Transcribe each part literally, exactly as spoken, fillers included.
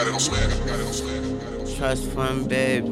got it on slam. Got it on slam. Trust fund, baby.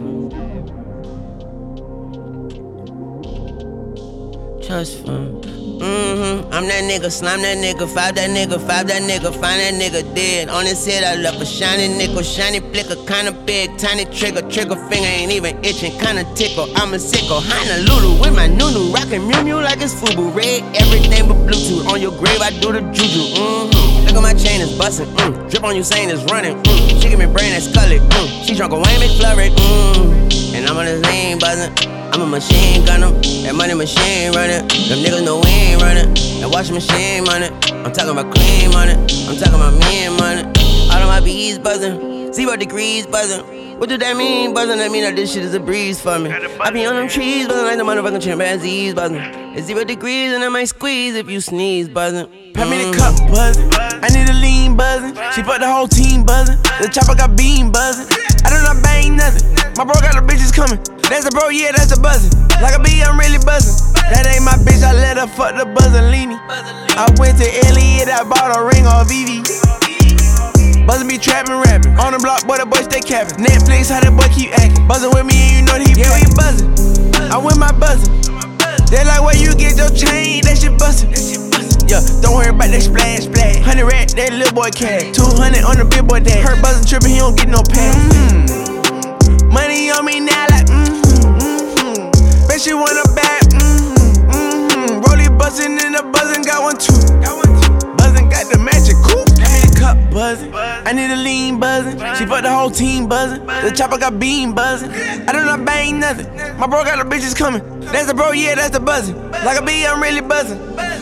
Trust fund. Mm-hmm. I'm that nigga, slime that nigga, five that nigga, five that nigga, find that nigga dead. On his head, I left a shiny nickel, shiny flicker, kinda big, tiny trigger, trigger finger ain't even itching, kinda tickle. I'm a sicko, Honolulu with my nunu, rockin' Mew Mew like it's Fubu. Red, everything but Bluetooth. On your grave, I do the juju. Mm-hmm. Look at my chain, it's bustin'. Mm. Drip on you, saying it's running. Mm. She give me brain that's colored. Mm. She drunk a Wayne McFlurry. Mm. And I'm on this lane buzzin'. I'm a machine gunner, that money machine running. Them niggas know we ain't running. That washing machine money. I'm talking about clean money. I'm talking about me and money. All of my bees buzzing, zero degrees buzzing. What do that mean buzzing? That mean that this shit is a breeze for me. I be on them trees buzzing like the motherfucking chimpanzees buzzing. It's zero degrees and I might squeeze if you sneeze buzzing. Pass me the cup buzzing. I need a lean buzzing. She put the whole team buzzing. The chopper got beam buzzing. I do not bang nothing. My bro got the bitches coming. That's a bro, yeah, that's a buzzing. Like a bee, I'm really buzzing. That ain't my bitch, I let her fuck the buzzolini. I went to Elliot, I bought a ring off Vivi. Buzzin' be trappin', rapping. On the block, boy, the boy stay capping. Netflix, how that boy keep acting. Buzzin' with me and you know that he yeah, we buzzin'. I win my buzzin'. They like where you get your chain, that shit bustin'. Yeah, don't worry about that splash, splash. Hundred rat, that little boy cash. Two hundred on the big boy dash. Hurt buzzin' trippin', he don't get no pass. Mm-hmm. Money on me now, like mm-hmm, mm-hmm. Bet she want a bag, mm-hmm, mm-hmm. Rollie buzzin' in the buzzin', got one too. Buzzin' got the magic coupe. I need a cup buzzin', I need a lean buzzin'. She fucked the whole team buzzin'. The chopper got beam buzzin'. I do not bang nothing. My bro got the bitches coming. That's the bro, yeah, that's the buzzin'. Like a bee, I'm really buzzin'.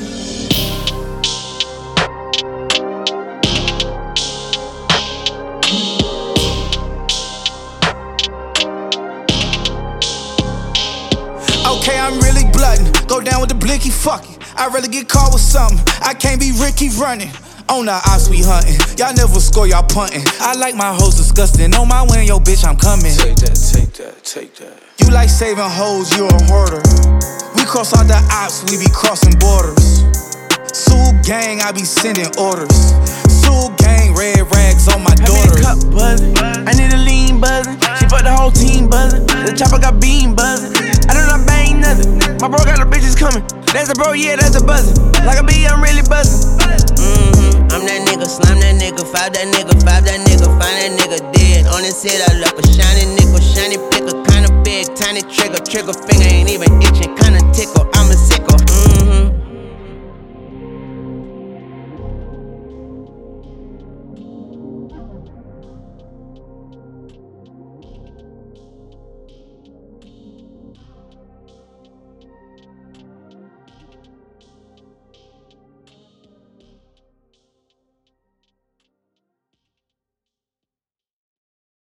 Okay, I'm really glutton. Go down with the blicky, fuck it. I'd rather get caught with something. I can't be Ricky running. On the ops we hunting. Y'all never score, y'all punting. I like my hoes disgusting. On my way, yo, bitch, I'm coming. Take that, take that, take that. You like saving hoes, you a hoarder. We cross all the ops, we be crossing borders. Soul gang, I be sending orders. Soul gang, red rags on my daughters. I need a cup buzzing, I need a lean buzzing. She fucked the whole team buzzing. The chopper got beam buzzing. I do not bang nothing. My bro got the bitches coming. That's a bro, yeah, that's a buzzing. Like a bee, I'm really buzzing. Mm-hmm. I'm that nigga, slime that nigga, five that nigga, five that nigga, find that nigga dead. On his head, I left a shiny nickel, shiny flicker, kinda big, tiny trigger, trigger finger ain't even itching, kinda tickle. I'm a sick.